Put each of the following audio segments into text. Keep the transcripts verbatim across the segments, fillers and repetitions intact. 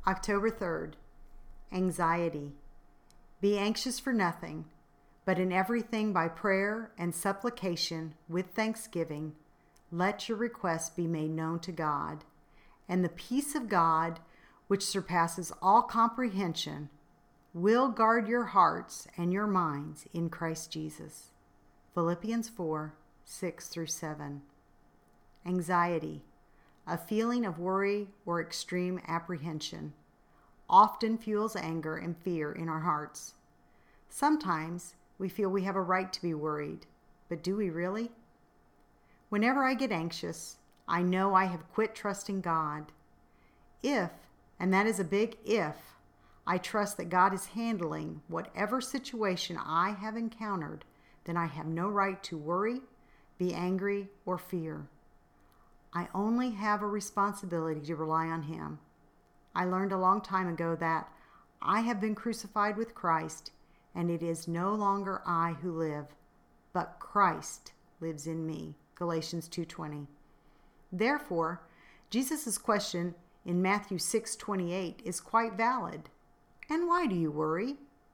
October third, anxiety. Be anxious for nothing, but in everything by prayer and supplication with thanksgiving, let your requests be made known to God. And the peace of God, which surpasses all comprehension, will guard your hearts and your minds in Christ Jesus. Philippians four, six through seven. Anxiety, a feeling of worry or extreme apprehension, often fuels anger and fear in our hearts. Sometimes we feel we have a right to be worried, but do we really? Whenever I get anxious, I know I have quit trusting God. If, and that is a big if, I trust that God is handling whatever situation I have encountered, then I have no right to worry, be angry, or fear. I only have a responsibility to rely on Him. I learned a long time ago that I have been crucified with Christ, and it is no longer I who live, but Christ lives in me. Galatians two twenty. Therefore, Jesus' question in Matthew six twenty-eight is quite valid. And why do you worry?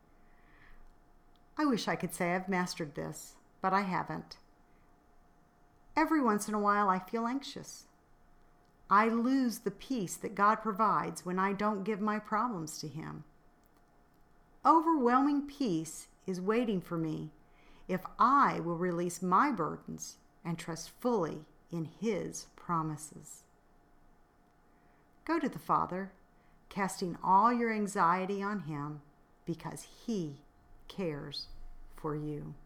I wish I could say I've mastered this, but I haven't. Every once in a while I feel anxious. I lose the peace that God provides when I don't give my problems to Him. Overwhelming peace is waiting for me if I will release my burdens and trust fully in His promises. Go to the Father, casting all your anxiety on Him because He cares for you.